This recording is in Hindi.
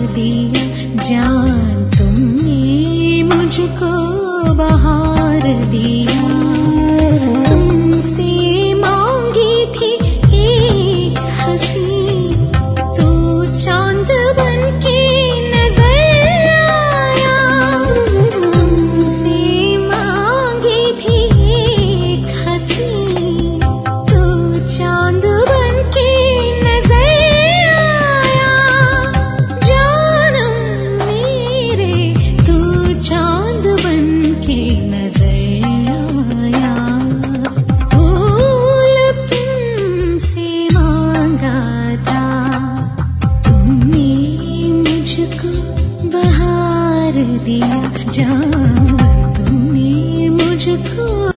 दिया, जान तुमने मुझको बहार दिया। तुमसे मांगी थी एक हंसी, तो चांद बनके नजर आया। तुमसे मांगी थी एक हंसी, तो चांद बनके नजर आया। जानम मेरे तू चांद बनके नजर आया। फूल तुमसे मांगा था, तुमने मुझको बहार दिया, जान तुमने मुझको